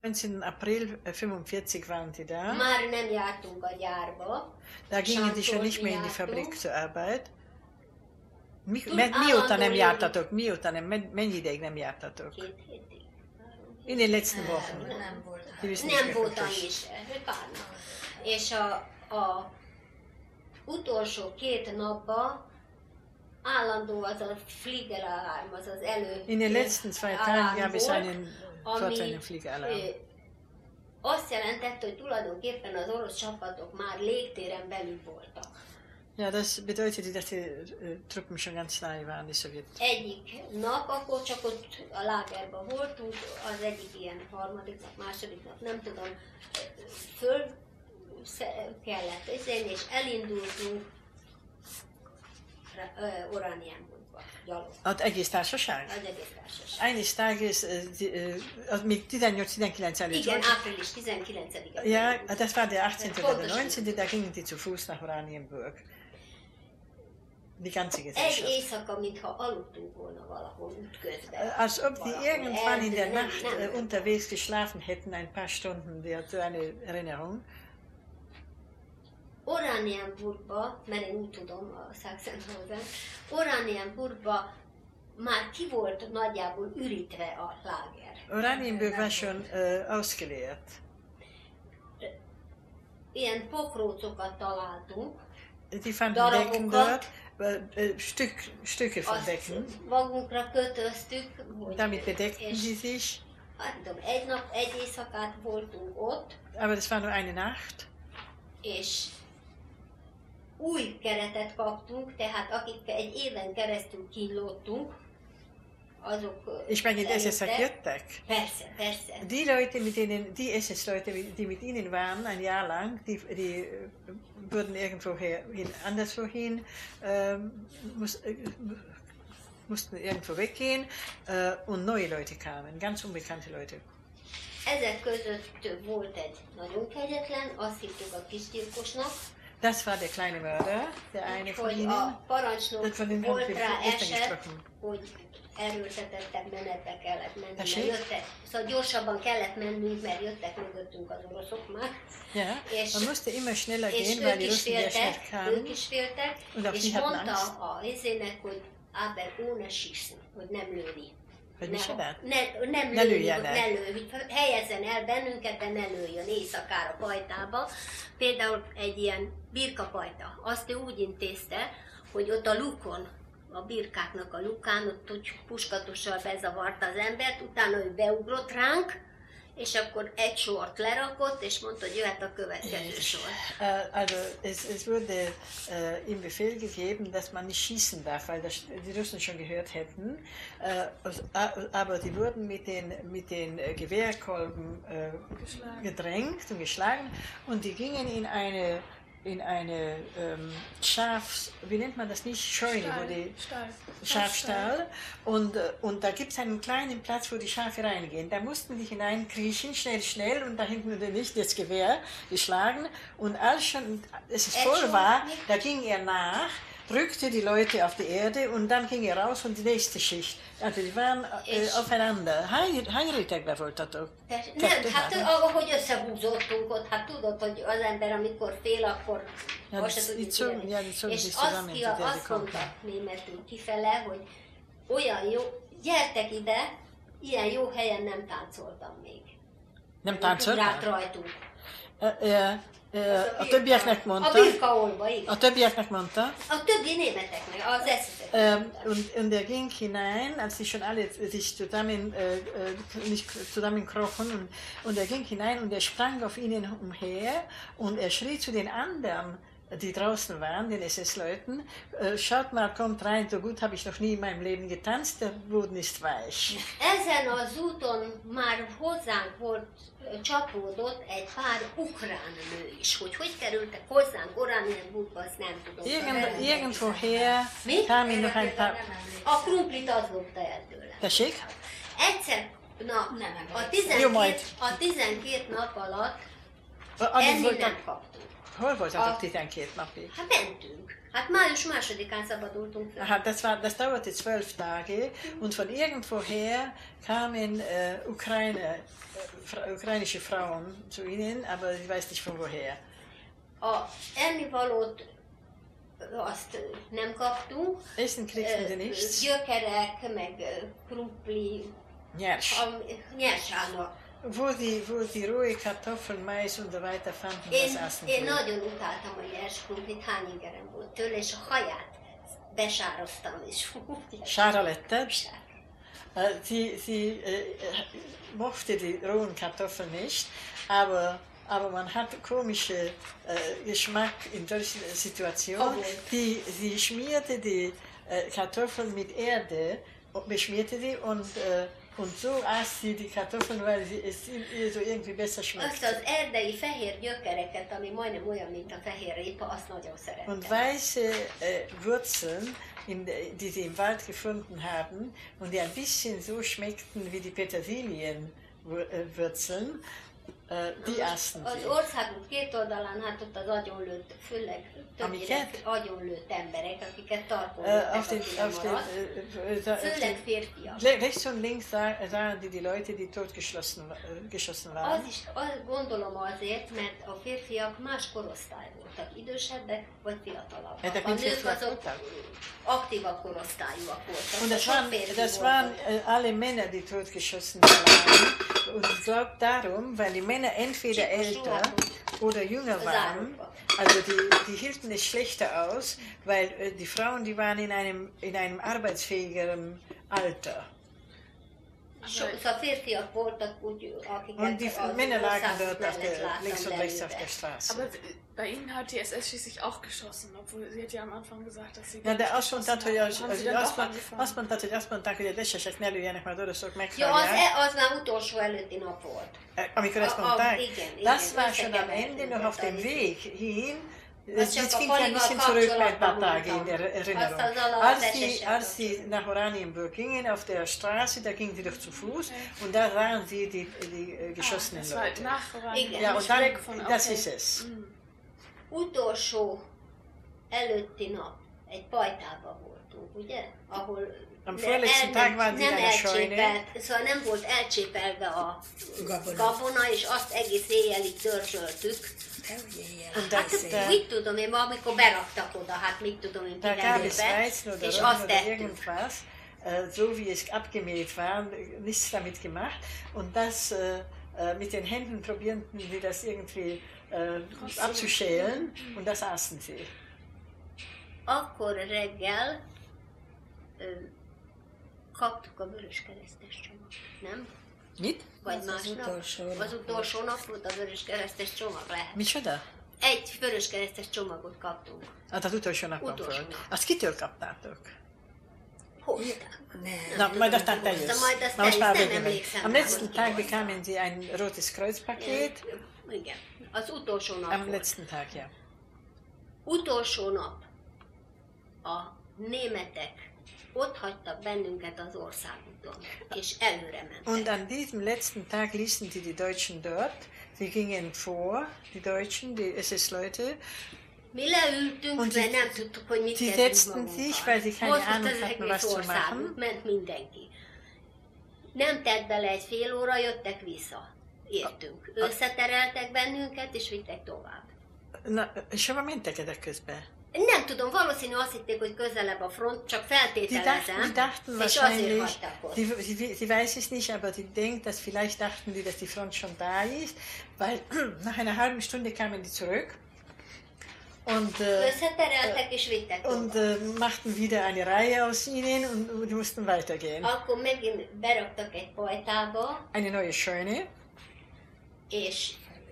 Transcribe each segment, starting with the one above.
19. April 45 waren die da. Már nem jártunk a gyárba. Da gingen die schon nicht mehr in die Sándor Fabrik zur Arbeit. állandó Mióta nem légi- jártatok? Mióta nem? Mennyi ideig nem jártatok? 2 hétig. In den letzten Wochen. Nem volt. Die wissen nicht Nem mehr volt wirklich. annyi se, pár nap. És a utolsó 2 napban állandó az a Fliegeralarm, az az elő. In den letzten 2 Tagen gab es einen ami, Vorteil Fliegeralarm. azt jelentette, hogy tulajdonképpen az orosz csapatok már légtéren belül voltak. Ja, das bedeutete, dass die Truppen schon ganz nahe waren, die Sowjet. Egyik nap, akkor csak ott a lágerben voltunk, az egyik ilyen harmadik nap, második nap, nem tudom, föl kellett ezért, és elindultunk Oranienburgba, gyalog. Az egész társaság? Az egész társaság. Eines Tages, az még 18-19 előtt Igen, volt. április 19-e. Ja, das war der 18. oder der Pontosan. 19. Da gingen die zu Fuß nach Oranienburg. Die ganze Egy Gesellschaft. éjszaka, mintha aludtunk volna valahol útközben. Als ob die Valahol irgendwann in der nem, Nacht nem. unterwegs geschlafen hätten, ein paar Stunden, so eine Erinnerung. Oranienburgba, mert én úgy tudom a Sachsenhausen, Oranienburgba már ki volt nagyjából ürítve a láger. Oranienburg war schon ausgeleert. Ilyen pokrócokat találtunk, Die fanden Decken darabokat, dort, Stücke von azt Decken. magunkra kötöztük, hogy, Damit bedeckten és, sie sich. hát tudom, egy nap, egy éjszakát voltunk ott, Aber das war nur eine Nacht. és új keretet kaptunk, tehát akik egy éven keresztül kínlódtunk, azok Ich meine, die SS-ek előtte- jöttek. Persze, persze. Die Leute, die SS-Leute, die mit ihnen waren, ein Jahr lang, die würden irgendwo hin, anderswo hin, mussten irgendwo weggehen und neue Leute kamen, ganz unbekannte Leute. Ezek között volt egy nagyon kegyetlen, azt hittük a kisgyilkosnak, Das war der kleine Mörder, der eine von hogy ihnen. a parancsnok Von dem haben volt wir rá gestern eset, gesprochen. hogy erőltetettebb menetbe kellett menni, mert Tessék? jöttek, szóval gyorsabban kellett mennünk, mert jöttek mögöttünk az oroszok már, Ja, és- man musste immer schneller és gehen, weil die ők is Russen sehr schnell féltek, kamen. ők is féltek, Und auch és die hatten mondta Angst. a izének, hogy aber ohne schießen, hogy nem lőni. Hogy micsoda? Nem Ne lőni, lőjenek. hogy ne lő, hogy helyezzen el bennünket, de ne lőjön éjszakára pajtába. Például egy ilyen birkapajta, azt ő úgy intézte, hogy ott a lukon, a birkáknak a lukán, ott úgy puskatossal bezavarta az embert, utána ő beugrott ránk, és akkor egy sort lerakott, és mondta, hogy jöhet a következő sor. Also es wurde im Befehl gegeben, dass man nicht schießen darf, weil das die Russen schon gehört hätten. Aber die wurden mit den Gewehrkolben gedrängt und geschlagen und die gingen in eine wie nennt man das nicht? Scheune, wo die Schafstall. Und da gibt es einen kleinen Platz, wo die Schafe reingehen. Da mussten die hineinkriechen, schnell, und da hinten nicht das Gewehr geschlagen. Und als schon es voll war, da ging er nach, drückte die Leute auf die Erde und dann ging er raus und die nächste Schicht. Also die waren aufeinander. Hányrétegbe voltatok? Nem, hát ahogy összehúzottunk ott, hát tudod, hogy az ember, amikor fél, akkor Ja, azt se die tudjuk zogen- ja, die zogen És sich azt, zusammen, die azt mondta németül kifele, hogy olyan jó, gyertek ide, ilyen jó helyen nem táncoltam még. Nem Rák táncoltál? rajtunk. A többieknek A mondta. birkaolba, igen. A többieknek mondta. A többi németeknek, az eszek. Und er ging hinein, als die schon alle sich nicht zusammenkrochen, und er ging hinein und er sprang auf ihnen umher und er schrie zu den anderen, die draußen waren, den SS-Leuten, schaut mal, kommt rein, so gut habe ich noch nie in meinem Leben getanzt, der Boden ist weich. Ezen az úton már hozzánk volt, csapódott egy pár ukrán nő is. Hogy kerültek hozzánk Oranienburgba, azt nem tudom. Irgendwoher Mi? kamen noch ein paar... A krumplit az lopta el tőle. Tessék? Egyszer, na, Nem a emlékszem. Jó, majd. 12 nap alatt Addig enni voltak, nem kaptunk. Hol voltatok 12 napig? Hát mentünk. Hát május 2-án szabadultunk fel. Aha, das dauerte 12 Tage und von irgendwoher kamen ukrainische Frauen zu ihnen, aber ich weiß nicht von woher. A ennivalót azt nem kaptunk. Essen kriegten sie nichts. Gyökerek, meg krumpli, Nyers. nyersának. Wo die rohe Kartoffeln, Mais und so weiter fanden, das aßen Én sie. nagyon utáltam a nyers krumplit, hány ingerem volt tőle, és a haját besároztam, és Schara lette. Sie mochte die rohen Kartoffeln nicht, aber man hat komische Geschmack in solchen Situationen. Sie schmierte die Kartoffeln mit Erde, beschmierte die und so aß sie die Kartoffeln, weil es ihr so irgendwie besser schmeckt. Azt az erdei fehér gyökereket, ami majdnem olyan, mint a fehér répa, azt nagyon szerettem. Und weiße Wurzeln, die sie im Wald gefunden haben und die ein bisschen so schmeckten wie die Petersilienwurzeln, die aßen Az sie. országunk két oldalán, hát ott az agyonlőtt, főleg többnyire Amiket? agyonlőtt emberek, akiket Auf tarkoltak, den, főleg férfiak. rechts und links sahen die Leute, die geschossen waren. Azt gondolom azért, mert a férfiak más korosztály voltak, idősebbek vagy fiatalabbak. Ezek A mind nők férfiak azok voltak? aktívabb korosztályúak voltak. Und Sok férfi das voltak. waren alle Männer, die totgeschossen waren. Und ich glaube darum, weil die Männer entweder älter oder jünger waren, also die hielten es schlechter aus, weil die Frauen, die waren in einem arbeitsfähigeren Alter. Szóval férfiak voltak úgy, akiket Und die az Männer lagen országok dort mellett links und láttam rechts auf lelőve. der Straße. Aber bei Ihnen hat die SS schließlich auch geschossen, obwohl sie hat ja am Anfang gesagt, dass sie Ja, de azt mondtad, hogy Haben Sie dann doch azt mondták, hogy a desesek ne lőjenek, mert oroszok Ja, megszállják. az már utolsó előtti nap volt. Amikor ezt mondták, Igen, das war igen, schon am Ende noch auf dem Weg hin. Was Jetzt csak a ging ein bisschen Falival zurück bei ein paar kapcsolatban Tage in der voltam. Erinnerung. Azt azzal a Als sie nach Oranienburg gingen, auf der Straße, da gingen sie doch zu Fuß und da sahen sie die geschossenen Das war Leute. nach Igen. Ja, und nicht dann, weg von, das okay. ist es. Utolsó előtti nap egy pajtában voltunk, ugye? Ahol Am vorletzten Tag waren sie in einer Scheune. Szóval nem volt elcsépelve a gabona, és azt egész éjjelig dörzsöltük. Und Hát das, mit tudom én, amikor beraktak oda, hát mit tudom én, da gab es pihenőbe, Weizen oder és Roggen azt oder tettük. irgendwas, so wie es abgemäht war, nichts damit gemacht. Und das mit den Händen probierten sie das irgendwie abzuschälen und das aßen sie. Akkor reggel kaptuk a vöröskeresztes csomagot, nem? Mit? Vagy másnap? Az utolsó nap volt a vöröskeresztes csomag, lehet. Micsoda? Egy vöröskeresztes csomagot kaptunk. Hát az utolsó napon Utolsó volt. nap. Azt kitől kaptátok? Hozták. Na, majd aztán te jössz. Majd azt Na, most már nem végén vagy. emlékszem Am rá, letzten hogy Tag ki hozta. bekamen sie ein rotes Kreuzpaket. Igen, az utolsó nap Am volt. letzten Tag, ja. Utolsó nap a németek ott hagytak bennünket az országúton, és előre mentek. Und an diesem letzten Tag ließen sie die Deutschen dort. Sie gingen vor, die Deutschen, die SS-Leute. Mi leültünk, Und mert nem tudtuk, hogy mit sie kezdjünk setzten sich, magunkkal. weil sie keine Mozgott Ahnung az hatten, egész was zu országút, machen. ment mindenki. Nem tett bele egy fél óra, jöttek vissza. Értünk. Összetereltek bennünket, és vittek tovább. Na, és hova mentek ezek közben? Nem tudom, valószínű azt hitték, hogy közelebb a front, csak feltételezem, Die dachten és azért wahrscheinlich, hagytak ott. sie weiß es nicht, aber die denkt, dass vielleicht dachten die, dass die Front schon da ist, weil nach einer halben Stunde kamen die zurück und, Összetereltek és vittek tovább. machten wieder eine Reihe aus ihnen und die mussten weitergehen. Akkor megint beraktak egy pajtába, Eine neue Scheune. és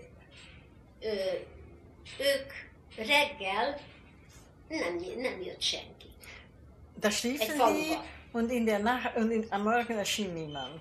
ők reggel nem jött senki. Da schliefen Ein sie Fangbar. und am Morgen erschien niemand.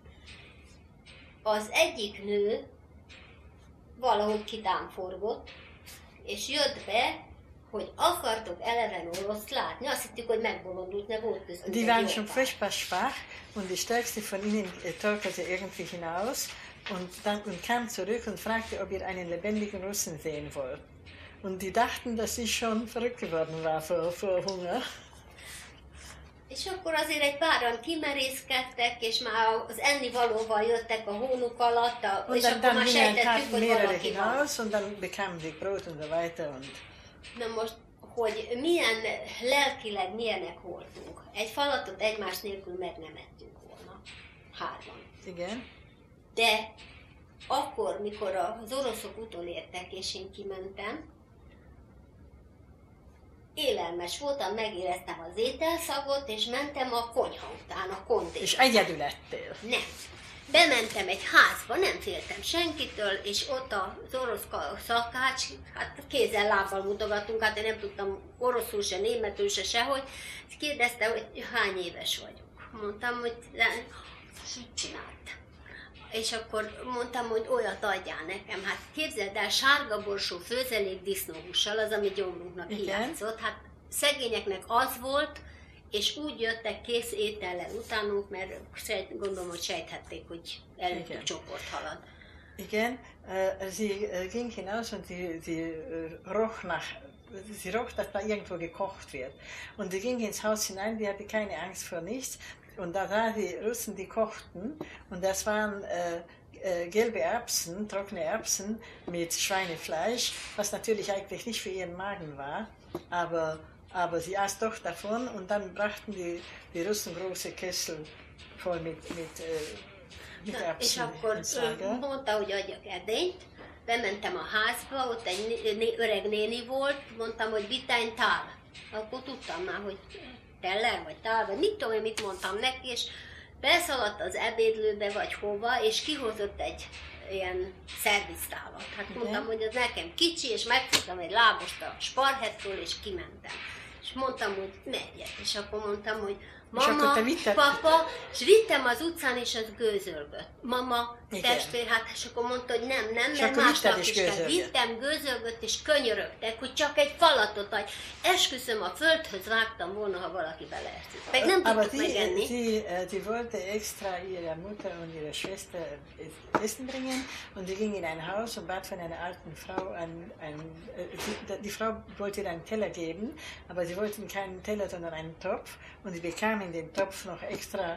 Az egyik nő valahogy kitámforgott, és jött be, hogy akartok eleven oroszt látni. Azt hittük, hogy megbolondult, mert volt köztünk Die egy waren jó schon pár. furchtbar schwach und die stärkste von ihnen torkelte irgendwie hinaus und kam zurück und fragte, ob ihr einen lebendigen Russen sehen wollt. Und die dachten, dass ich schon verrückt geworden war vor Hunger. És akkor azért egy páran kimerészkedtek, és már az ennivalóval jöttek a hónuk alatt, és Und akkor dann már gingen sejtettük, hogy mehrere valaki van. hinaus und dann bekamen sie Brot und so weiter. Und Na most, hogy milyen lelkileg milyenek voltunk. Egy falatot egymás nélkül meg nem ettünk volna. Hárman. igen, De akkor, mikor az oroszok utolértek, és én kimentem, élelmes voltam, megéreztem az ételszagot, és mentem a konyha után, a kontéba. és egyedül ettél. Nem. Bementem egy házba, nem féltem senkitől, és ott az orosz szakács, hát kézzel lábbal mutogattunk, hát én nem tudtam oroszul se, németül se sehogy, és kérdezte, hogy hány éves vagyok. Mondtam, hogy mit csinált? És akkor mondtam, hogy olyat adjál nekem. Hát képzeld el, sárga borsó főzelék disznóhússal, az, ami gyomrunknak hiányzott. Hát szegényeknek az volt, és úgy jöttek kész étellel utánunk, mert gondolom, hogy sejthették, hogy előttük csoport halad. Igen, sie ging hinaus und sie roch, dass da irgendwo gekocht wird. Und sie ging ins Haus hinein, die hatte keine Angst vor nichts. Und da sah die Russen, die kochten, und das waren gelbe Erbsen, trockene Erbsen mit Schweinefleisch, was natürlich eigentlich nicht für ihren Magen war, aber sie aß doch davon, und dann brachten die Russen große Kessel voll mit Erbsen. És akkor mondta, hogy adjak edényt, bementem a házba, ott egy öreg néni volt, mondtam, hogy bitány tál. Akkor tudtam már, hogy teller, vagy tál, vagy mit tudom én, mit mondtam neki, és beszaladt az ebédlőbe, vagy hova, és kihozott egy ilyen szerviztálat. Hát mondtam, hogy az nekem kicsi, és megfogtam egy lábost a sparhetről, és kimentem. És mondtam, hogy megyek. És akkor mondtam, hogy mama, papa, és vittem az utcán, és az gőzölgött. Mama, testvér, hát, és akkor mondta, hogy nem, mert másnap is kell. Vittem, gőzölgött, és könyörögtek, hogy csak egy falatot adj. Esküszöm, a földhöz vágtam volna, ha valaki beleeszik. Meg nem tudtuk megenni. Die wollte extra ihre Mutter und ihre Schwester Essen bringen, und die ging in ein Haus und bat von einer alten Frau, die Frau wollte ihr einen Teller geben, aber sie wollten keinen Teller, sondern einen Topf, und sie bekam in den Topf noch extra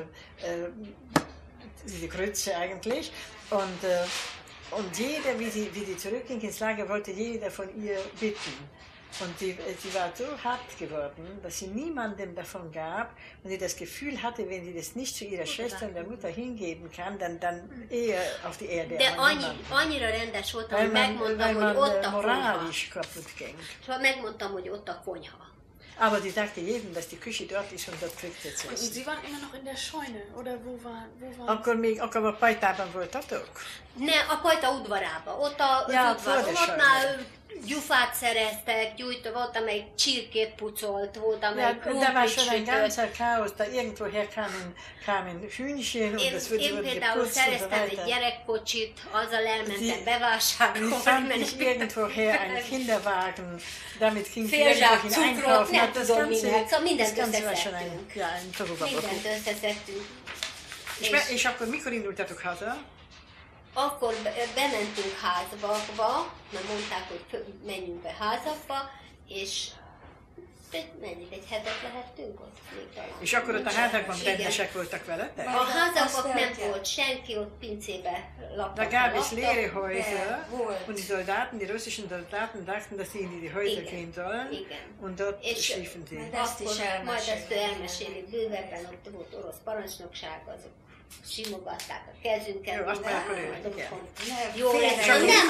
diese Grütze eigentlich, und jeder, wie die zurückging ins Lager, wollte jeder von ihr bitten. Und sie war so hart geworden, dass sie niemandem davon gab, und sie das Gefühl hatte, wenn sie das nicht zu ihrer Schwester und der Mutter hingeben kann, dann eher auf die Erde. De annyira rendes voltam, hogy megmondtam, hogy ott a konyha. Megmondtam, hogy ott a konyha. Aber die sagte jedem, dass die Küche dort ist, und dort kriegt sie zu essen. Und Sie waren immer noch in der Scheune, oder wo waren? Akkor a pajtában voltatok? Ne, a pajta udvarába. Ott az udvaron, ott már gyufát szereztek, volt, amelyik csirkét pucolt, volt, amelyik krumplit sütött. Ein ganzer Chaos, da irgendwoher kamen Hühnchen, und das wurde Én például szereztem egy gyerekkocsit, azzal elmentem bevásárolni. Sie fand ich irgendwoher einen Kinderwagen, damit ging sie irgendwohin einkaufen. Nem tudom minek, szóval mindent összeszedtünk. Mindent összeszedtünk. És akkor mikor indultatok haza? Akkor bementünk házakba, mert mondták, hogy menjünk be házakba, és egy hetet lehettünk ott még talán. És akkor ott a házakban rendesek voltak veletek? A házakban nem volt senki, ott pincébe laktak. Da gab es leere Häuser, und die russischen Soldaten dachten, dass sie in die Häuser gehen sollen, und dort schliefen sie. Majd ezt elmeséli bővebben, ott volt orosz parancsnokság, azok simogatták a kezünket. Jó, azt már akkor jó lesz.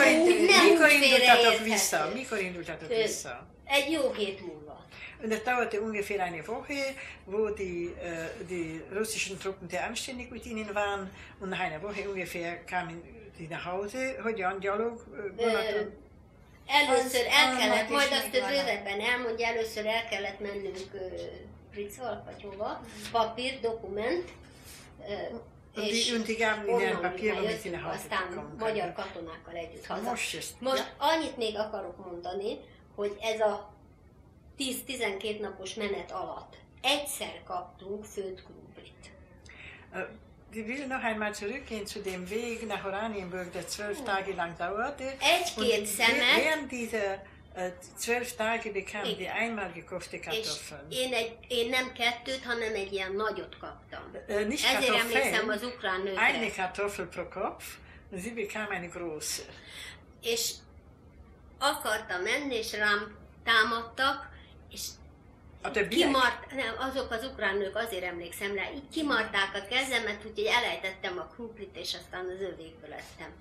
Mikor indultatok vissza? Egy jó hét múlva. Und es dauerte ungefähr eine Woche, wo die russischen Truppen sehr anständig mit ihnen waren, und nach einer Woche ungefähr kamen sie nach Hause. Hogyan, gyalog? Először el kellett, majd azt bővebben elmondja, először el kellett mennünk Pritzval, vagy hova, papír, dokument, és onnan jöttünk aztán magyar katonákkal együtt haza. Most annyit még akarok mondani, hogy ez a 10-12 napos menet alatt egyszer kaptunk főtt krumplit. Sie will noch einmal zurückgehen zu dem Weg nach Oranienburg, der 12 Tage lang dauerte. Egy-két szemet. Während dieser 12 Tage bekamen die einmal gekochte És Kartoffeln. én nem 2, hanem egy ilyen nagyot kaptam. Nicht Ezért emlékszem Kartoffeln, az ukrán nőkre. eine Kartoffel pro Kopf. Und sie bekam eine große. És akartam menni, és rám támadtak, és A többiek? azok az ukrán nők, azért emlékszem rá, így kimarták a kezemet, úgyhogy elejtettem a krumplit, és aztán az övékből ettem.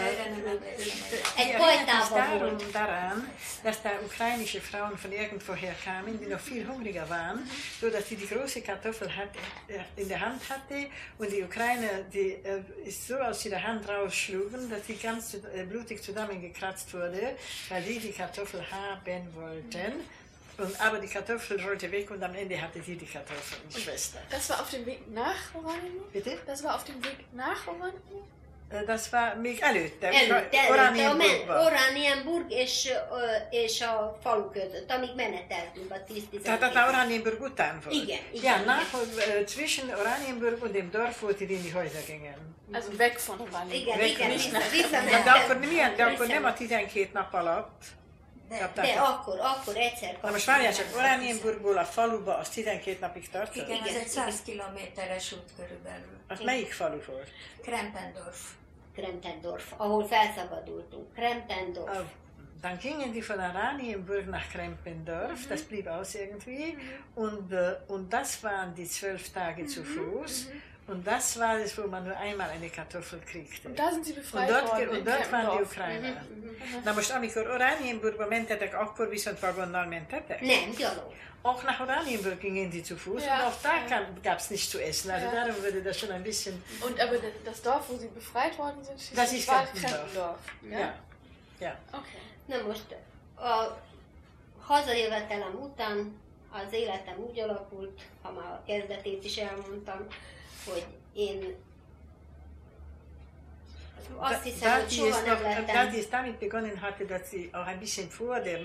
Egy pajtában volt. Daran, dass da ukrainische Frauen von irgendwoher kamen, die noch viel hungriger waren, so dass sie die große Kartoffel in der Hand hatte und die Ukrainer, die ist so aus ihrer Hand rausschlugen, dass sie ganz blutig zusammengekratzt wurde, weil sie die Kartoffel haben wollten. Aber die Kartoffel rollte weg und am Ende hatte sie die Kartoffelschwester. Das war auf dem Weg nach Oranienburg? Bitte? Das war auf dem Weg nach Oranienburg? Das war még előtte. Oranienburg és a falu között, amíg meneteltünk a 10-12. Tehát a Oranienburg után volt. Igen. Ja, zwischen Oranienburg und dem Dorf, wo die in die Häuser gingen. Also weg von Oranienburg. Igen, De akkor nem a 12 nap alatt. De akkor egyszer kaptam. Na most várjál csak, Oranienburgból a faluba az 12 napig tartott? Igen, ez egy 100 kilométeres út körülbelül. Az melyik falu volt? Krempendorf, ahol felszabadultunk. Krempendorf. Dann gingen die von Oranienburg nach Krempendorf, das blieb aus irgendwie, und das waren die 12 Tage zu Fuß. Und das war es, wo man nur einmal eine Kartoffel kriegte. Und da sind sie befreit worden. Und dort waren die Ukrainer. Na most, amikor Oranienburgba mentetek, akkor viszont vagonnal mentetek? Nem, gyalog. Auch nach Oranienburg gingen sie zu Fuß und auch da gab es nichts zu essen. Also darum würde das schon ein bisschen... Und aber das Dorf, wo sie befreit worden sind, das ist war Krempendorf. Ja. Okay. Na most, a hazajövetelem után az életem úgy alakult, ha már a kezdetét is elmondtam, hogy én azt hiszem, hogy soha nem lettem... Da die es damit begonnen hatte, dass sie auch ein bisschen vor der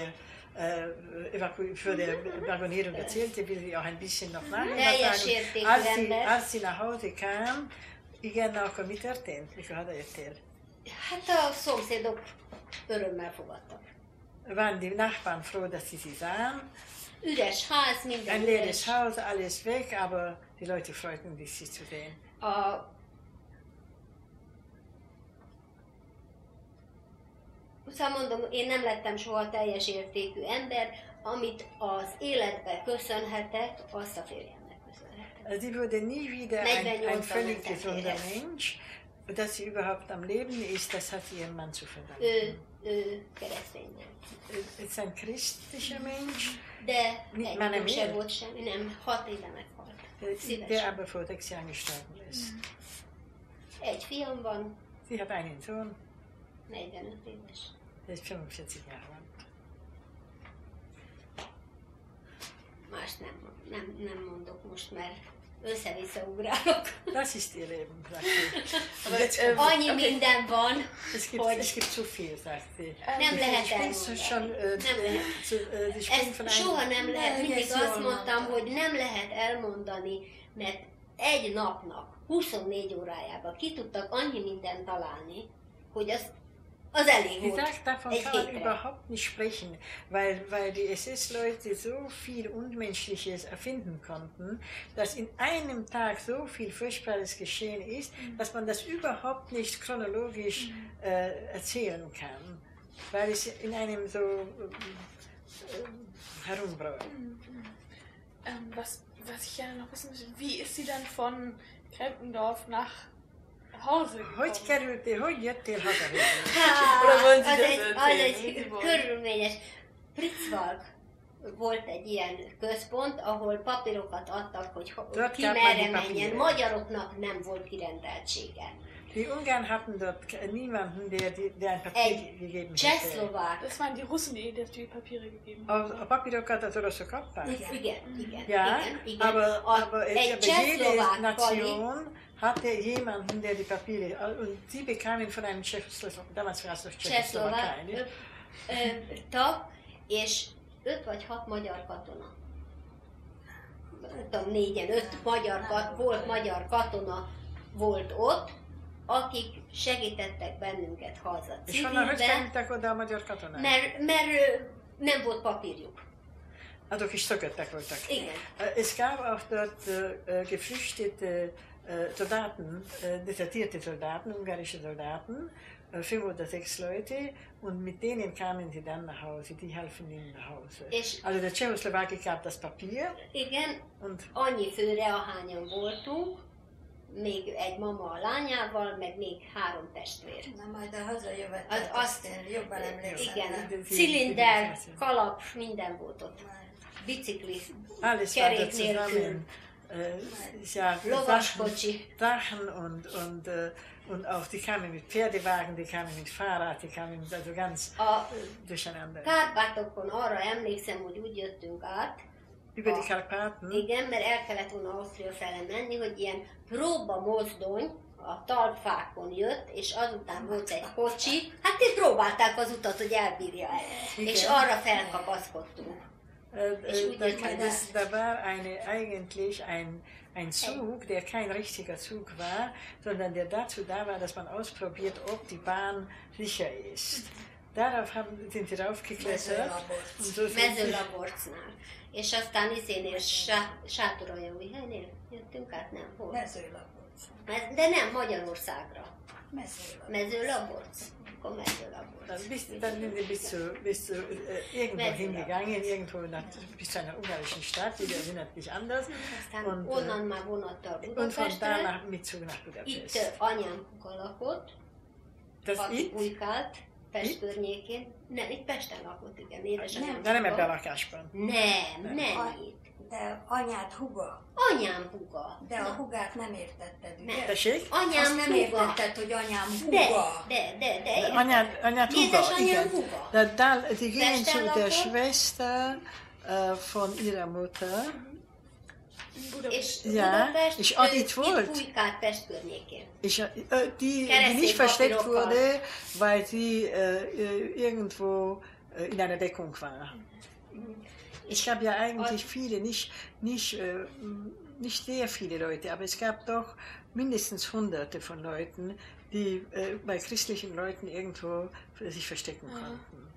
Waggonierung erzählte, will sie auch ein bisschen noch nachher sagen. Als sie nach Hause kam, igen, akkor mi történt? Mikor hazajöttél? Hát a szomszédok örömmel fogadtak. Waren die Nachbarn froh, dass sie sahen? Üres ház, minden ein leeres Haus, alles weg, aber die Leute freuten sich, sie zu sehen. Szóval mondom, én nem lettem soha teljes értékű ember, amit az életbe köszönhetek, azt a férjemnek köszönhetek. Sie wurde nie wieder ein völlig gesunder Mensch. Dass sie überhaupt am Leben ist, das hat sie ihrem Mann zu verdanken. Keresztény volt. Ist ein christlicher Mensch. De egy sem volt semmi, nem, 6 éve meghalt. Der aber vor 6 Jahren gestorben ist. Egy fiam van. Sie hat einen Sohn. 45 éves. Der ist 45 Jahre alt. Más nem mondok most, mert össze-vissza Das ist ihr Leben, sagt sie. Annyi minden van, hogy... Es gibt zu viel, sagt sie. Nem lehet elmondani. Ezt soha nem lehet, mindig azt mondtam, hogy nem lehet elmondani, mert egy napnak, 24 órájában ki tudtak annyi mindent találni, hogy az elég volt. Sie sagt, davon kann man überhaupt nicht sprechen, weil die SS-Leute so viel Unmenschliches erfinden konnten, dass in einem Tag so viel Furchtbares geschehen ist, dass man das überhaupt nicht chronologisch erzählen kann, weil es in einem so herumbraucht. Was ich gerne noch wissen möchte, wie ist sie dann von Krempendorf nach Hause gekommen? Hogy jöttél haza? Az egy körülményes. Pritzwalk volt egy ilyen központ, ahol papírokat adtak, hogy ki merre menjen. Magyaroknak nem volt kirendeltsége. Die Ungarn hatten dort niemanden, der ein Papier gegeben hätte. Csehszlovák. Das waren die Russen, die die Papiere gegeben haben. A papírokat az oroszok kapták? Igen. Ja, aber jede Nation pali, hatte jemanden, der die Papiere, und sie bekamen von einem damals war es noch Tschechoszlovákia, tag, és 5 vagy 6 magyar katona. Nem tudom, 4-5 volt magyar katona volt ott, akik segítettek bennünket haza És honnan, hogy civilbe, kerültek oda a magyar katonák? mert nem volt papírjuk. Azok is szököttek voltak. Igen. Es gab auch dort geflüchtete Soldaten, desertierte Soldaten, ungarische Soldaten, 5 oder 6 Leute, und mit denen kamen sie dann nach Hause, die halfen ihnen nach Hause. Also der Tschechoslowakei gab das Papier. Igen, und annyi főre, ahányan voltunk, még egy mama a lányával, meg még 3 testvér. Na majd a hazajövetet, azt én jobban emlékszem. Igen, cilinder, kalap, minden volt ott. Bicikli, kerék nélkül, lovaskocsi. Drachen und auch die kamen mit Pferdewagen, die kamen mit Fahrrad, die kamen also ganz durcheinander. Kárpátokon arra emlékszem, hogy úgy jöttünk át, über die Karpaten. Igen, mert el kellett volna Ausztria fele menni, hogy ilyen próba mozdony a talpfákon jött, és azután volt egy kocsi, hát itt próbálták az utat, hogy elbírja-e, és arra felkapaszkodtunk. Da war eigentlich ein Zug, der kein richtiger Zug war, sondern der dazu da war, dass man ausprobiert, ob die Bahn sicher ist. Darauf sind sie raufgeklettert. Mezőlaborcnál. És aztán izénél, Sátoraljaújhelynél jöttünk át, nem volt. Mezőlaborc. De nem, Magyarországra. Mezőlaborc. Akkor Mezőlaborc. Dann sind wir bis zu irgendwo hingegangen, irgendwo bis zu einer ungarischen Stadt, die erinnert mich anders. Und onnan már vonattal Budapestre. Und von da mit Zug nach Budapest. Itt anyám puka lakott, Bujkált, Pest környékén. Nem, itt Pesten lakott, igen, édesanyám. De nem ebben a lakásban. Nem itt. De anyád húga. Anyám húga. De a húgát nem értetted, ugye? Tessék? Anyám azt nem értetted, hogy anyám húga. De. Anyád húga, igen. Die gingen zu der Pesten Schwester von ihrer Mutter. És Ja, Budapest, és itt volt. Bujkált Pest környékén. Die nicht versteckt wurde, weil sie irgendwo in einer Deckung war. Es gab ja eigentlich viele, nicht sehr viele Leute, aber es gab doch mindestens Hunderte von Leuten, die bei christlichen Leuten irgendwo sich verstecken konnten.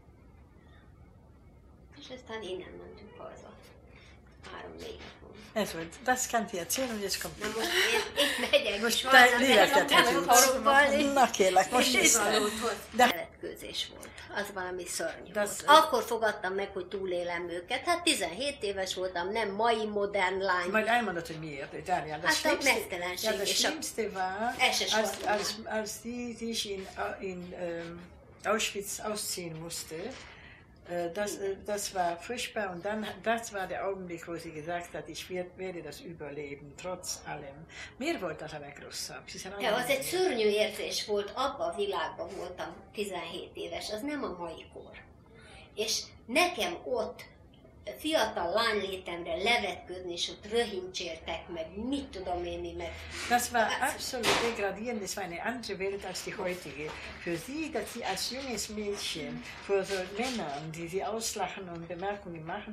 És aztán innen mentünk haza. 3-4 napon. Ez volt, das kann ich erzählen, und jetzt kommt... Na most én megyek most haza, nem haragudni. Na kérlek, most Életkőzés volt. Az valami szörnyű volt. Akkor fogadtam meg, hogy túlélem őket. Hát 17 éves voltam, nem mai modern lány. Majd elmondod, hogy miért. Daniel, hát a mesztelenség. Ja, das Schlimmste war, als die sich in Auschwitz ausziehen musste. Das war furchtbar, und dann, das war der Augenblick, wo sie gesagt hat, ich werde das überleben, trotz allem. Miért volt az a legrosszabb? Ja, az egy szörnyű érzés volt, abban a világban voltam 17 éves, az nem a mai kor. És nekem ott fiatal lánylétemre levetkőzni, és ott röhincséltek meg, mit tudom én mi meg. Das war absolut degradierend, das war eine andere Welt als die heutige. Für sie, dass sie als junges Mädchen vor so Männern, die sie auslachen und Bemerkungen machen,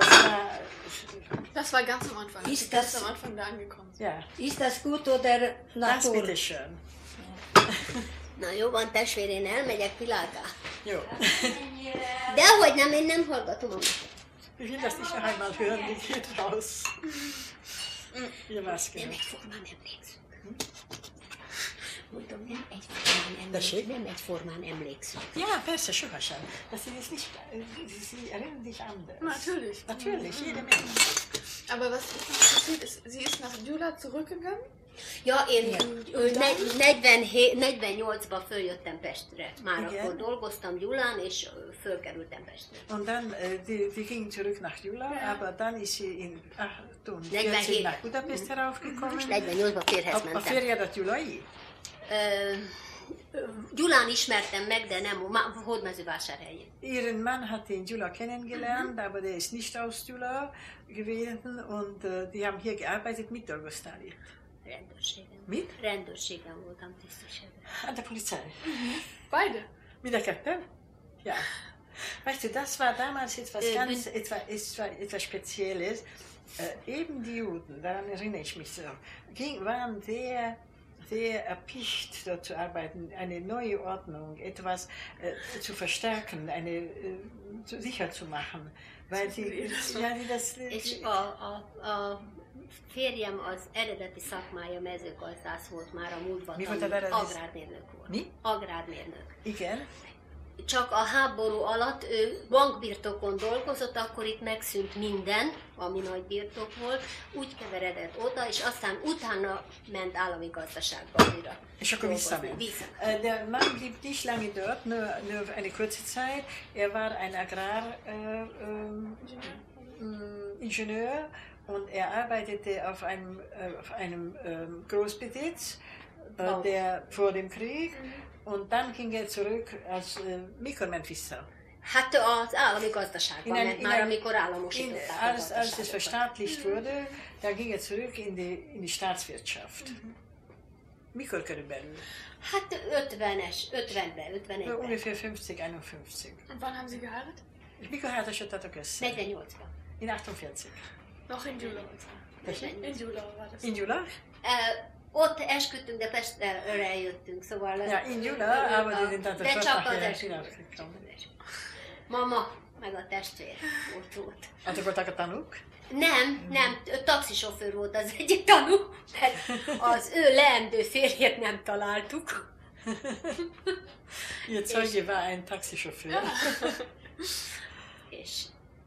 das war ganz am Anfang. Ist das am Anfang da angekommen? Ja. Ist das gut oder Das bitteschön. Na jó van, testvér, én elmegyek világá. Jó. Dehogy nem, én nem hallgatom a Ich will das nicht noch einmal hören, die geht raus. Ihr Maske. Nem egyformán emlékszünk. Mondom, nem egyformán emlékszünk. Ja, persze, sohasem. Das ist nicht, sie erinnern dich anders. Natürlich. Natürlich, jede Menge. Aber was ist noch passiert? Sie ist nach Gyula zurückgegangen? Ja, én 48-ban följöttem Pestre. Már akkor dolgoztam Gyulán, és fölkerültem Pestre. Und dann, die ging zurück nach Gyula, aber dann ist sie in 48 nach Budapest heraufgekommen. És 48-ban férhez mentem. A férjedet gyulai? Gyulán ismertem meg, de nem Hódmezővásárhelyen. Ihren Mann hat in Gyula kennengelernt, aber der ist nicht aus Gyula gewesen, und die haben hier gearbeitet. Mit dolgoztál itt? Rendőrségen. Mit? Rendőrségen voltam tisztviselő. An der Polizei. Beide. Mit der Ketten? Ja. Weißt du, das war damals etwas Spezielles. Eben die Juden, daran erinnere ich mich so, waren Idee erpicht, dort zu arbeiten, eine neue Ordnung, etwas zu verstärken, sicher zu machen. Weil És a férjem az eredeti szakmája mezőgazdász volt már a múltban. Mi volt az eredeti? Agrármérnök volt. Mi? Agrármérnök. Igen. Csak a háború alatt ő bankbirtokon dolgozott, akkor itt megszűnt minden, ami nagy birtok volt, úgy keveredett oda, és aztán utána ment állami gazdaságba újra. És akkor visszament. Der Mann blieb nicht lange dort, nur eine kurze Zeit. Er war ein Agraringenieur und er arbeitete auf einem Großbesitz, der vor dem Krieg. Und dann ging er zurück, mikor ment vissza? Hát az állami gazdaságban ment már, amikor államosították a Als es verstaatlicht wurde, da ging er zurück in die Staatswirtschaft. Mikor körülbelül? Hát 50-ben, 51-ben. Ungefähr 50-51. Und wann haben Sie geheiratet? És mikor házasodtatok össze? 48-ban. In 48. Noch in Gyula. In Gyula war das. In Gyula? Ott esküdtünk, de Pestre jöttünk, szóval... Ja, in Gyula, aber die sind dann de csak az esküdtünk. Mama, meg a testvér ott. Azok voltak a tanúk? Nem, taxisofőr volt az egyik tanú, mert az ő leendő férjét nem találtuk. Ihr Zeuge war ein Taxichauffeur. És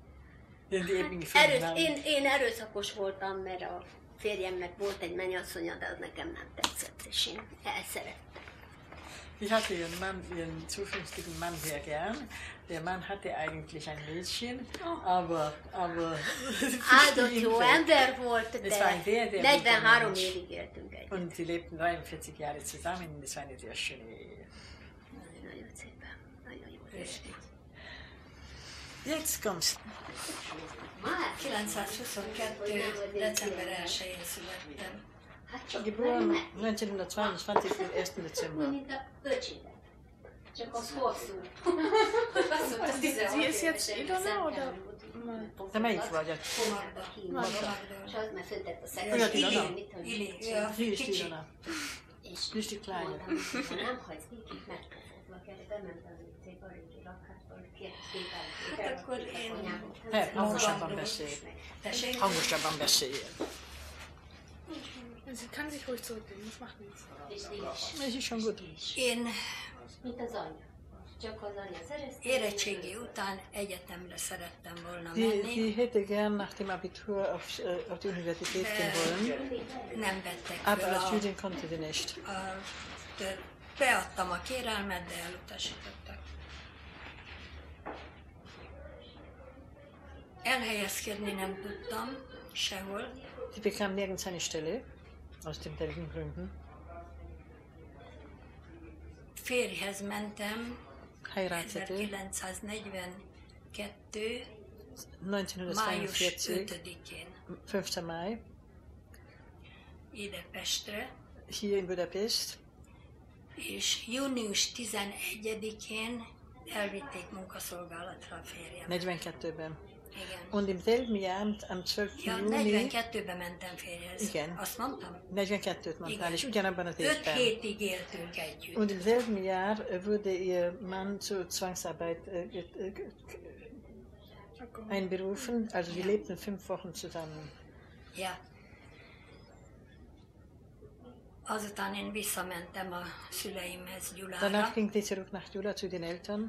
én erőszakos voltam, mert a férjemnek volt egy mennyasszonya, de az nekem nem tetszett, és én elszerettem. Ich hatte ihren zukünftigen Mann sehr gern. Der Mann hatte eigentlich ein Mädchen, aber áldott jó ember volt, es war ein de sehr 43 évig éltünk együtt. Und sie lebten 43 Jahre zusammen und es war eine sehr schöne Ehe. Nagyon szépen, nagyon jó érzés. Jetzt kommst. Már 922. december 1-én születtem. hát csak Geboren 1922, den 1. Dezember. mint a öcsidet. Csak az hosszú. Sie ist jetzt Ilona oder? De melyik vagy? És az már föntett a Olyat szekrény. Ilona? Ili, Sie ist kicsi. Ilona. És Sie ist die Kleine. mondtam, ha nem hagysz Vikit, megkapodva kell, bement az utcéba, a régi lakházban, Hát akkor én... Hát, hangosabban beszélj. Tessék? Hangosabban beszélj. Sie kann sich ruhig zurücklehnen, das macht nichts. Ez is schon gut. Én Mint az anya. Csak az anya szerezte. érettségi után egyetemre szerettem volna Sie menni, hätte gern nach dem Abitur auf die Universität gehen wollen, nem vettek aber föl als Jüdin konnte sie nicht. beadtam a kérelmet, de elutasítottak. Elhelyezkedni nem tudtam sehol. Sie bekam nirgends eine Stelle, aus denselben Gründen. Férjhez mentem Heiratete 1942. május 1942, 5-én 5. Mai, ide Pestre, hier in Budapest. és június 11-én elvitték munkaszolgálatra a férjem. 42-ben. Igen. Und im selben Jahr, am 12. Ja, Juni, 42-ben mentem férjhez. Igen. Azt mondtam? 42-t mondtál, és ugyanabban az 5 évben. hétig éltünk együtt. Und im selben Jahr wurde ihr Mann zur Zwangsarbeit einberufen, also sie lebten 5 Wochen zusammen. Ja. Azután én visszamentem a szüleimhez Gyulára. Danach ging sie zurück nach Gyula zu den Eltern.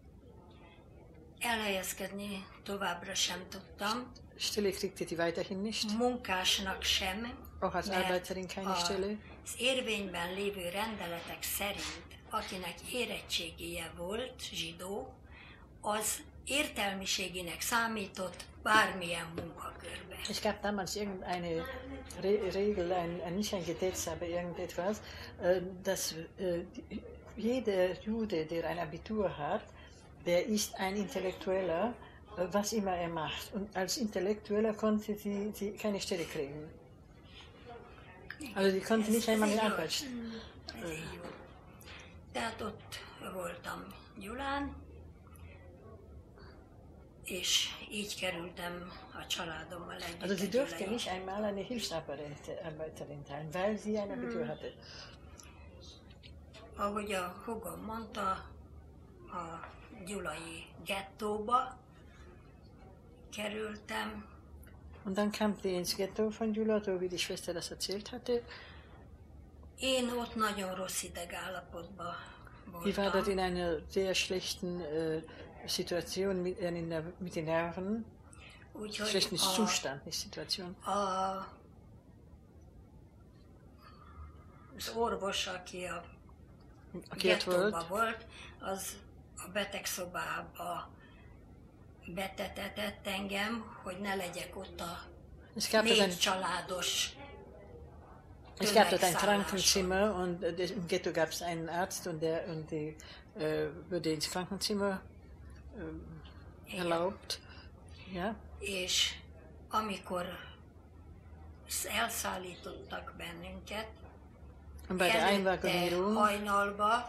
Elhelyezkedni továbbra sem tudtam. Stelle kriegte sie weiterhin nicht, Munkásnak sem, auch als Arbeiterin keine Stelle. az érvényben lévő rendeletek szerint, akinek érettségije volt, zsidó, az értelmiségének számított bármilyen munkakörbe. Es gab damals irgendeine Regel, nicht ein Gesetz, aber irgendetwas, dass jeder Jude, der ein Abitur hat, der ist ein Intellektueller, was immer er macht. Und als Intellektueller konnte sie keine Stelle kriegen. Also sie konnte nicht einmal eine Arbeit. Ez így volt. Tehát ott voltam Gyulán, és így kerültem a családommal együtt. Also sie durfte nicht einmal eine Hilfsarbeiterin sein, weil sie ein Abitur hatte. ahogy a húgom mondta, a gyulai gettóba kerültem. Und dann kamt ihr ins Ghetto von Gyula, so wie die Schwester das erzählt hatte. Én ott nagyon rossz idegállapotban Die war dort voltam. in einer sehr schlechten Situation mit den Nerven. Úgyhogy Schlechten Zustand, nicht Situation. Az orvos, aki a Aki ott volt, gettóba volt, az a betegszobába betetetett engem, hogy ne legyek ott a es gab dort 4 családos ein tömegszálláson. Krankenzimmer und im Ghetto gab es einen Arzt und die wurde ins Krankenzimmer erlaubt. Ja? És amikor elszállítottak bennünket, Und bei der előtte Einwaggonierung hajnalba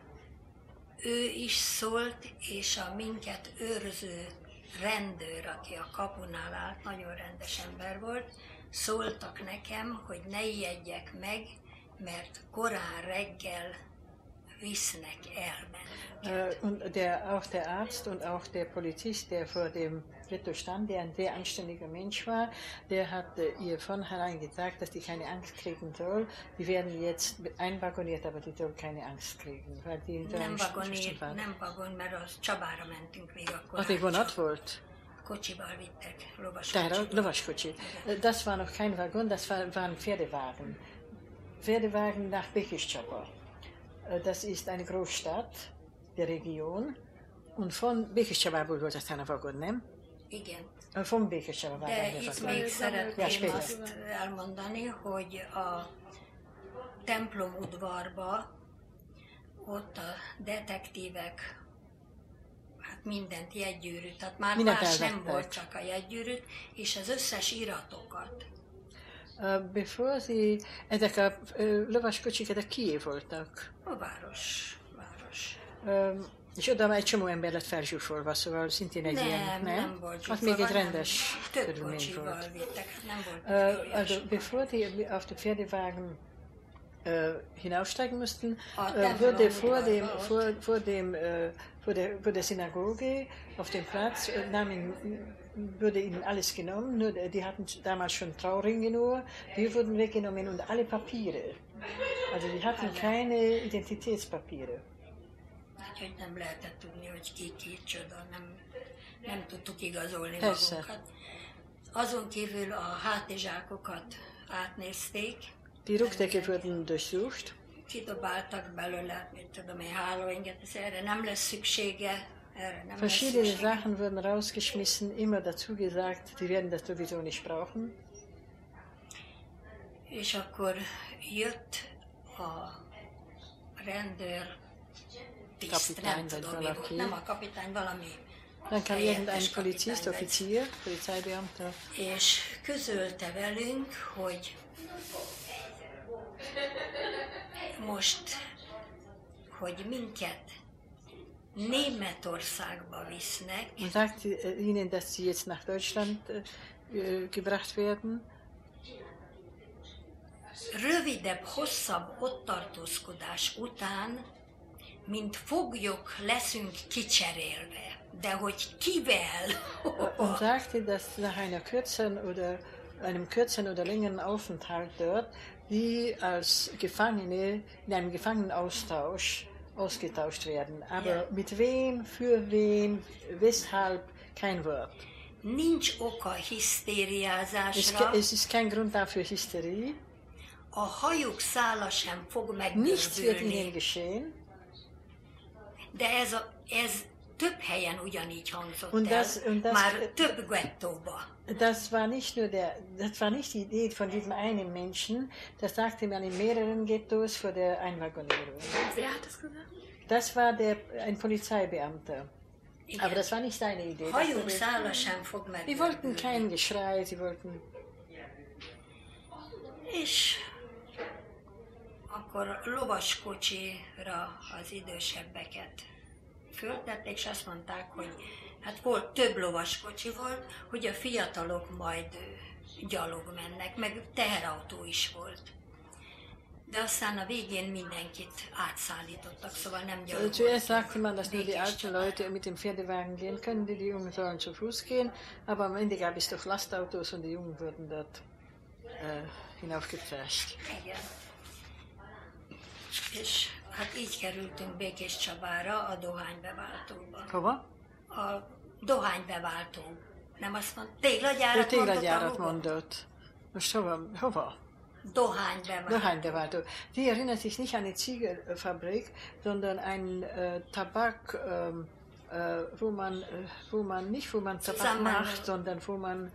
ő is szólt, és a minket őrző rendőr, aki a kapunál állt, nagyon rendes ember volt, szóltak nekem, hogy ne ijedjek meg, mert korán reggel visznek el bennünket. und auch der Arzt und auch der Polizist, der vor dem Ghetto stand, der ein sehr anständiger Mensch war, der hat ihr von herein gesagt, dass die keine Angst kriegen soll. Die werden jetzt einwagoniert, aber die soll keine Angst kriegen, weil die da Nem nicht vagon, bestimmt waren. nem vagon, mert az Csabára mentünk még akkor. Ach, die vonat volt? Kocsival vittek, Der lovaskocsival. Lovaskutschik. Das war noch kein Waggon, das waren Pferdewagen. Pferdewagen nach Békéscsaba. Das ist eine Großstadt der Region. Und von Békéscsabából volt aztán a Waggon, nem? Igen. Von Békéscsaba war De dann der itt Waggon. még Ja, szeretném später. azt elmondani, hogy a templom udvarba ott a detektívek hát mindent jegygyűrűt, tehát már Mindent más nem elvettek. volt, csak a jegygyűrűt, és az összes iratokat. Bevor sie, ezek a lovaskocsik, ezek kié voltak. A város. És oda már egy csomó ember lett felzsúfolva, szóval szintén egy ilyen, Nem volt Hát még egy zsúfolva, rendes nem. Több körülmény kocsival volt. vittek, hát nem volt Also bevor die auf die Pferdewagen hinaufsteigen mussten, Ah, wurde Tempelum vor der Synagoge auf dem Platz wurde ihnen alles genommen, nur die hatten damals schon Trauringe nur, die wurden weggenommen und alle Papiere. Also die hatten keine Identitätspapiere. Úgyhogy nem lehetett tudni, hogy ki kicsoda, nem tudtuk igazolni Persze. magunkat. Azon kívül a hátizsákokat átnézték, Die Rucksäcke wurden durchsucht. kidobáltak belőle, mit tudom én, hálóinget, ez erre nem lesz szüksége, erre nem lesz Verschiedene szüksége. Sachen wurden rausgeschmissen, immer dazu gesagt, die werden das sowieso nicht brauchen. És akkor jött a rendőr tiszt, Kapitány nem vagy tudom mi valaki. volt, nem a kapitány, valami Dann kam helyettes irgendein Polizist, kapitány vagy. Offizier, Polizeibeamter. És közölte velünk, hogy most, hogy minket Németországba visznek, Und sagte ihnen, dass sie jetzt nach Deutschland gebracht werden. rövidebb, hosszabb ott tartózkodás után, mint foglyok leszünk kicserélve. De hogy kivel? Und sagte, dass nach einem kürzeren oder längeren Aufenthalt dort, die als Gefangene in einem Gefangenenaustausch ausgetauscht werden. Aber Ja. mit wem, für wen, weshalb, kein Wort. Nincs oka hisztériázásra, Es ist kein Grund dafür Hysterie. a hajuk szála sem fog Nichts wird ihnen megdördülni. geschehen. De ez több helyen ugyanígy hangzott Und el, das- már több gettóba. Das war nicht die Idee von diesem einen Menschen, das sagte man in mehreren Ghettos vor der Einwaggonierung. Wer hat das gesagt? Das war ein Polizeibeamter. Igen. Aber das war nicht seine Idee. Hajunk szála sem fog Die wollten megdördülni. kein Geschrei, sie wollten... És akkor lovaskocsira az idősebbeket föltették, és azt mondták, hogy hát volt több lovaskocsi volt, hogy a fiatalok majd gyalog mennek, meg teherautó is volt. de aztán a végén mindenkit átszállítottak, szóval nem gyalogoltak. Zuerst sagte man, dass nur die alten Leute mit dem Pferdewagen gehen können, die Jungen sollen zu Fuß gehen, aber am Ende gab es doch Lastautos und die Jungen wurden dort hinaufgepfercht. Igen. És hát így kerültünk Békés Csabára, a dohánybeváltóba. Hova? A dohánybeváltó. Nem azt mondta, téglagyárat mondott. Téglagyárat mondott. Most hova? Dohánybeváltó. Dohánybeváltó. Die erinnert sich nicht an eine Ziegelfabrik, sondern ein Tabak, wo man Tabak macht, sondern wo man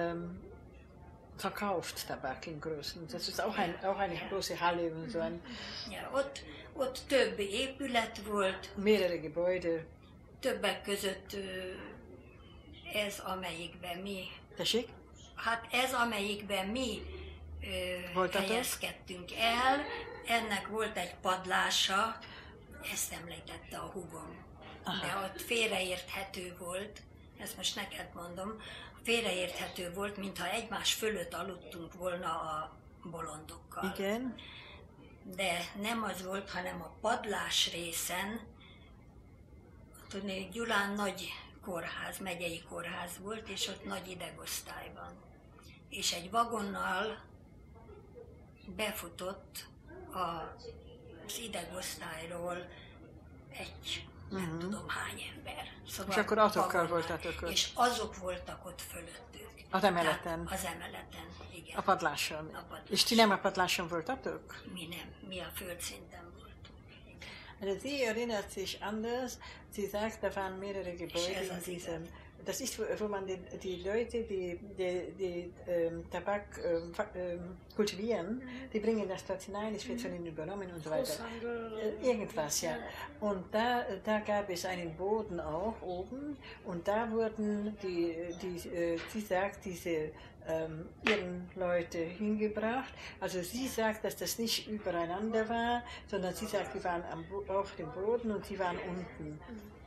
verkauft Tabak im Größten. Das ist auch eine große Halle und so ein. Ja, ott több épület volt. Mehrere Gebäude. Többek között ez, amelyikben mi... Tessék? Hát ez, amelyikben mi helyezkedtünk el, ennek volt egy padlása, ezt említette a húgom. De ott félreérthető volt, ezt most neked mondom, félreérthető volt, mintha egymás fölött aludtunk volna a bolondokkal. Igen. De nem az volt, hanem a padlás részen, tudni, Gyulán nagy kórház, megyei kórház volt, és ott nagy idegosztály van. És egy vagonnal befutott az idegosztályról egy nem tudom hány ember. Szóval és akkor azokkal voltatok ott? És azok voltak ott fölöttük. Az emeleten? Az emeleten, igen. A padláson? És ti nem a padláson voltatok? Mi nem, mi a földszinten voltunk. Also sie erinnert sich anders, sie sagt, da waren mehrere Gebäude in diesem. Das ist, wo man die Leute, die Tabak kultivieren, die bringen das dort hinein, es wird von ihnen übernommen und so weiter. Irgendwas, ja. Und da gab es einen Boden auch oben und da wurden sie sagt, diese ihren Leute hingebracht. Also sie sagt, dass das nicht übereinander war, sondern sie sagt, die waren auf dem Boden und sie waren unten.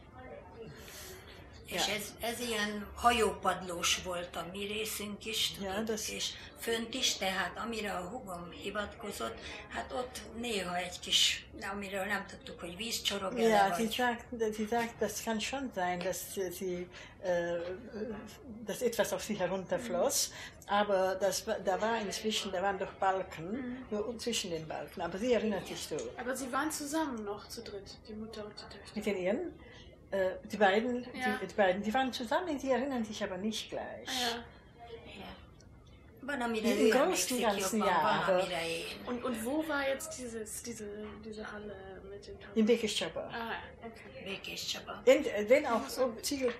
És ez ilyen hajópadlós volt a mi részünk is, tudod, és fönt is, tehát amire a húgom hivatkozott, hát ott néha egy kis, amiről nem tudtuk, hogy víz csorog el. Ja, sie sagt, das kann schon sein, dass etwas auf sie herunterfloss, aber da waren doch Balken, nur zwischen den Balken, aber sie erinnert sich so. Aber sie waren zusammen noch zu dritt, die Mutter und die Töchter. Mit den Ehren? Die beiden, die waren zusammen, die erinnern sich aber nicht gleich. Ja. Van, amire Im großen ganzen Jahr. Und wo war jetzt diese Halle mit dem Tabak? In Békés Csaba. Ah, okay. Békés Csaba. Wenn auch so Ziegel.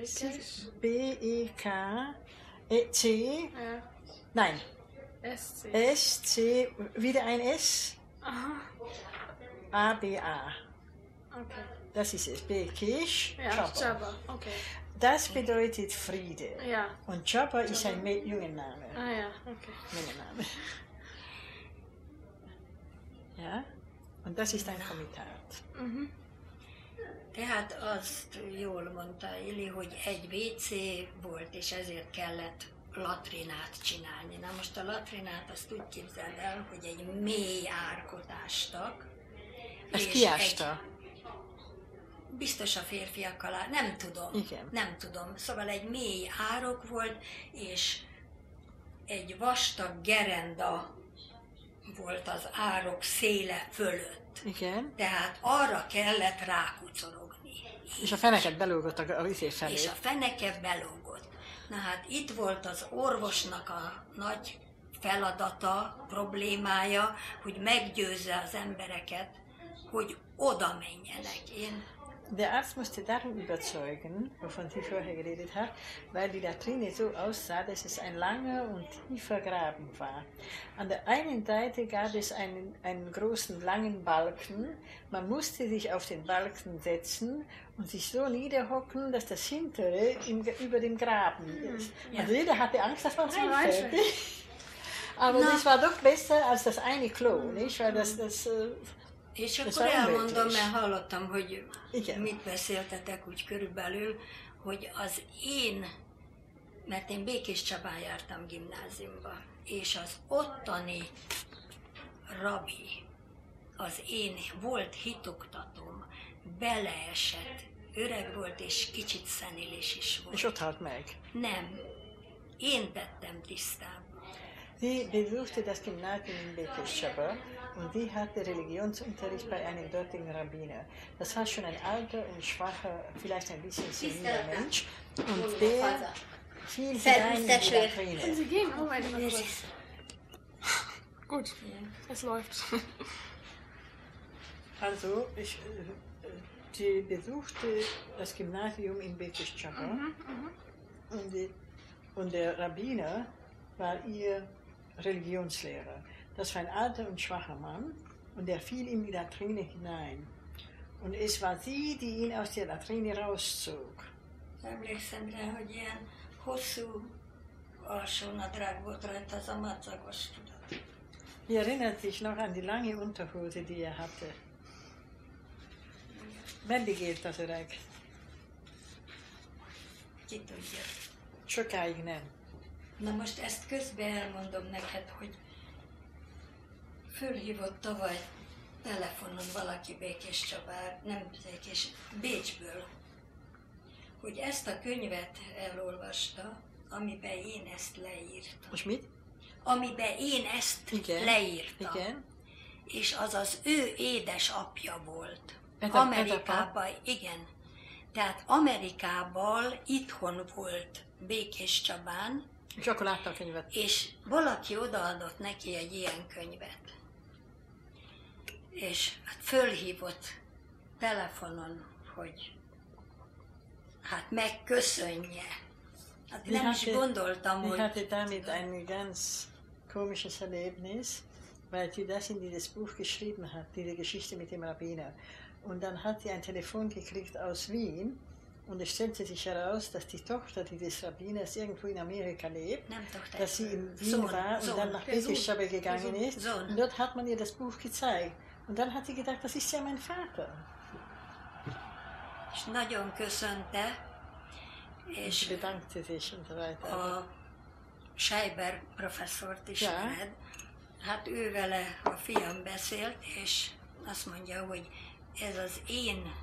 B-E-K-C. Ja. Nein. S-C. S-C, wieder ein S. Aha. A-B-A. Okay. Das ist es. Békés Ja, Csaba. Okay. Das bedeutet Friede. Ja. Und Csaba ist ein Jungenname. Ah ja, okay. Männername. Ja? Und das ist ein Komitat. Mhm. Tehát azt jól mondta Ili, hogy egy WC volt, és ezért kellett latrinát csinálni. Na most a latrinát azt úgy képzeld el, hogy egy mély árkot ástak. Ezt ki ásta? Biztos a férfiak alá, nem tudom. Igen. Nem tudom. Szóval egy mély árok volt, és egy vastag gerenda volt az árok széle fölött. Igen. Tehát arra kellett rákucorogni. És a feneket belógott a vizé felé. És a feneke belógott. Na hát itt volt az orvosnak a nagy feladata, problémája, hogy meggyőzze az embereket, hogy oda menjenek. Der Arzt musste darum überzeugen, wovon sie vorher geredet hat, weil die Latrine so aussah, dass es ein langer und tiefer Graben war. An der einen Seite gab es einen großen, langen Balken. Man musste sich auf den Balken setzen und sich so niederhocken, dass das hintere über dem Graben ist. Also jeder hatte Angst, dass man reinfällt. Aber das war doch besser als das eine Klo, nicht? Weil das És akkor elmondom, mert hallottam, hogy igen. Mit beszéltetek úgy körülbelül, hogy az mert én Békés Csabán jártam gimnáziumba, és az ottani rabi, az én volt hitoktatom, beleesett, öreg volt és kicsit szenilés is volt. És ott halt meg? Nem, én tettem tisztába. Die besuchte das Gymnasium in Békéscsaba und die hatte Religionsunterricht bei einem dortigen Rabbiner. Das war schon ein alter und schwacher, vielleicht ein bisschen seniler Mensch und der fiel hinein in die Latrine. Sie gehen, Moment mal kurz. Gut, es läuft. Also, die besuchte das Gymnasium in Békéscsaba und der Rabbiner war ihr Religionslehrer. Das war ein alter und schwacher Mann und der fiel in die Latrine hinein. Und es war sie, die ihn aus der Latrine rauszog. Emlékszem rá, hogy ilyen hosszú alsó nadrág volt rajta, az a macagos, tudod. Sie erinnert sich noch an die lange Unterhose, die er hatte. Meddig élt az öreg? Ki tudja. Sokáig nem. Na most ezt közben elmondom neked, hogy fölhívott tavaly telefonon valaki Bécsből, hogy ezt a könyvet elolvasta, amiben én ezt leírtam. Most mit? Amiben én ezt Igen. leírtam. Igen. És az az ő édesapja volt. Ez Amerikában, igen. Tehát Amerikában itthon volt Békéscsabán, És akkor látta a könyvet. és valaki odaadott neki egy ilyen könyvet. És hát fölhívott telefonon, hogy hát megköszönje. Hát nem is gondoltam, Ich hogy... hatte damit ein ganz komisches Erlebnis, weil sie das in dieses Buch geschrieben hat, diese Geschichte mit dem Rabbiner. Und dann hat sie ein Telefon gekriegt aus Wien und es stellte sich heraus, dass die Tochter dieses Rabbiners irgendwo in Amerika lebt, dass sie in Wien war und dann nach Békéscsaba gegangen ist. Und dort hat man ihr das Buch gezeigt. Und dann hat sie gedacht, das ist ja mein Vater. És nagyon köszönte, és bedankte sich und so weiter. A Scheiber professzort ismered, hát ő vele a fiam beszélt, és azt mondja, hogy ez az én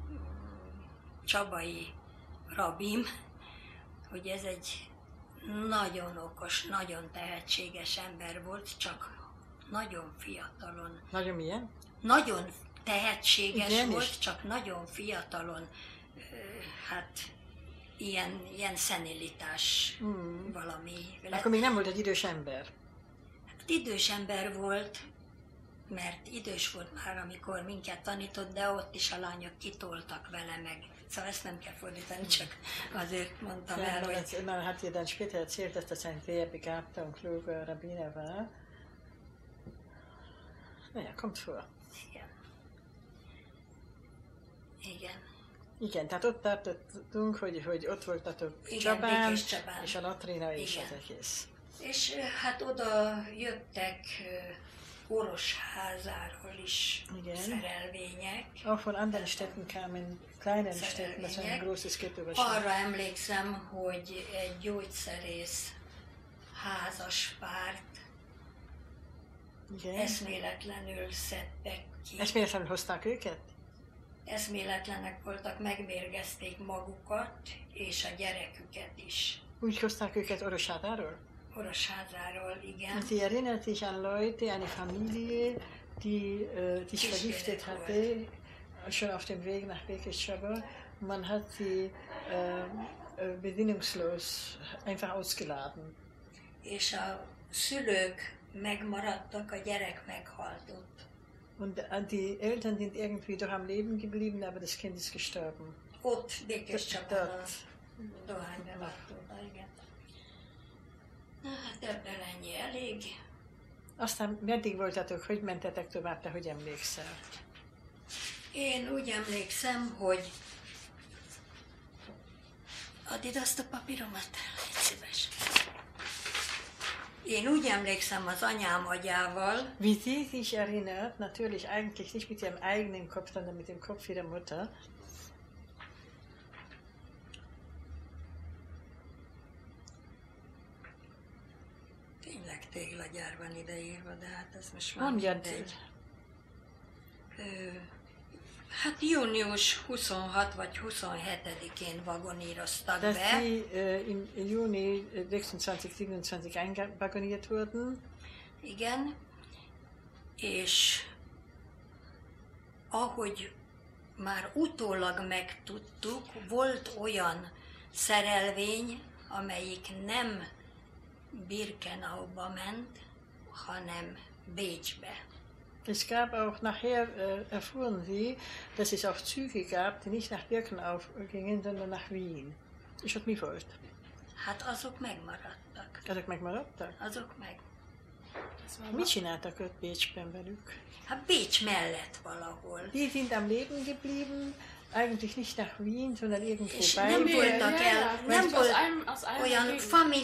csabai rabim, hogy ez egy nagyon okos, nagyon tehetséges ember volt, csak nagyon fiatalon. Nagyon milyen? Nagyon tehetséges igen, volt, is. Csak nagyon fiatalon, hát ilyen szenilitás valami. Akkor még nem volt egy idős ember. Hát idős ember volt, mert idős volt már, amikor minket tanított, de ott is a lányok kitoltak vele meg. Szóval ezt nem kell fordítani, csak azért mondtam el, hogy... Man hat ihr dann später erzählt, dass das ein sehr begabter und kluger Rabbiner war. Naja, kommt vor. Igen. Igen. Igen, tehát ott tartottunk, hogy ott voltatok Csabán, és a latrina és az egész. És hát oda jöttek Orosházáról is szerelvények. Auch von anderen Städten kamen, kleinen Städten, das war ein großes Getübös. Arra emlékszem, hogy egy gyógyszerész házaspárt eszméletlenül szedtek ki. Eszméletlenül hozták őket? Eszméletlenek voltak, megmérgezték magukat és a gyereküket is. Úgy hozták őket Orosházáról? Orosházáról, igen. Und sie erinnert sich an Leute, eine Familie, die sich vergiftet hatte, schon auf dem Weg nach Békéscsaba. Man hat sie bedienungslos einfach ausgeladen. És a szülők megmaradtak, a gyerek meghalt ott. Und die Eltern sind irgendwie doch am Leben geblieben, aber das Kind ist gestorben. Ott Békéscsabán a dohánybevágtóban, igen. Na hát ebből ennyi elég. Aztán meddig voltatok, hogy mentetek tovább, te hogy emlékszel? Én úgy emlékszem, hogy add ide azt a papíromat, légy szíves. Én úgy emlékszem az anyám agyával. Wie sie sich erinnert, natürlich eigentlich nicht mit ihrem eigenen Kopf, sondern mit dem Kopf ihrer Mutter. téglagyár van ideírva, de hát ez most már Mondjad. mindegy. Hát június 26 vagy 27-én vagoníroztak Dass be. die im Juni 26, 27 einvagoniert wurden. Igen, és ahogy már utólag megtudtuk, volt olyan szerelvény, amelyik nem Birkenauba ment, hanem Bécsbe. Es gab auch nachher, erfuhren sie, dass es auch Züge gab, die nicht nach Birkenau gingen, sondern nach Wien. És ott mi volt? Hát azok megmaradtak. Azok megmaradtak? Azok meg. Mit csináltak ott Bécsben velük? Hát Bécs mellett valahol. Die sind am Leben geblieben, eigentlich nicht nach Wien, sondern irgendwo És bei. nem voltak el, nem volt olyan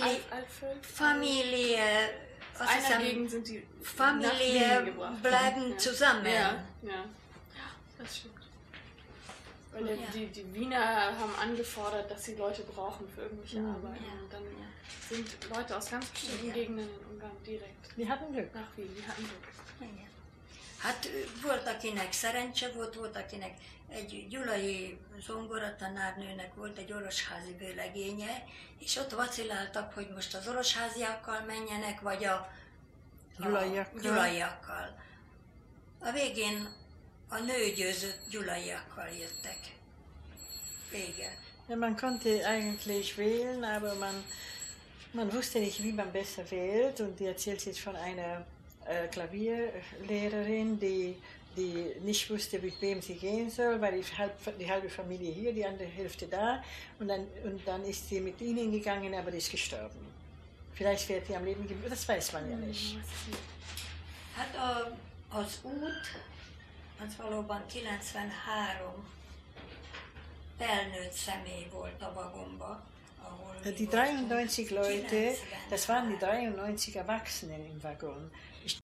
Familie, azt hiszem, Familie bleiben zusammen. Ja, ja. Das stimmt. Weil die Wiener haben angefordert, dass sie Leute brauchen für irgendwelche Arbeiten. Und dann sind Leute aus ganz bestimmten Gegenden in Ungarn direkt Die hatten Glück. nach Wien. Die hatten Glück. Igen. Hát volt, akinek szerencse volt, akinek egy gyulai zongoratanárnőnek volt egy orosházi vőlegénye, és ott vaciláltak, hogy most az orosháziakkal menjenek, vagy a gyulaiakkal. A végén a nő győzött, gyulaiakkal jöttek. Vége. Ja, man konnte eigentlich wählen, aber man wusste nicht, wie man besser wählt. Und die erzählt jetzt von einer Klavierlehrerin, die nicht wusste, mit wem sie gehen soll, weil die halbe Familie hier, die andere Hälfte da. Und dann ist sie mit ihnen gegangen, aber die ist gestorben. Vielleicht wird die am Leben geblieben, das weiß man ja nicht. Hát az út, az valóban 93 felnőtt személy volt a vagomba. Die 93 Leute, das waren die 93 Erwachsenen im Waggon.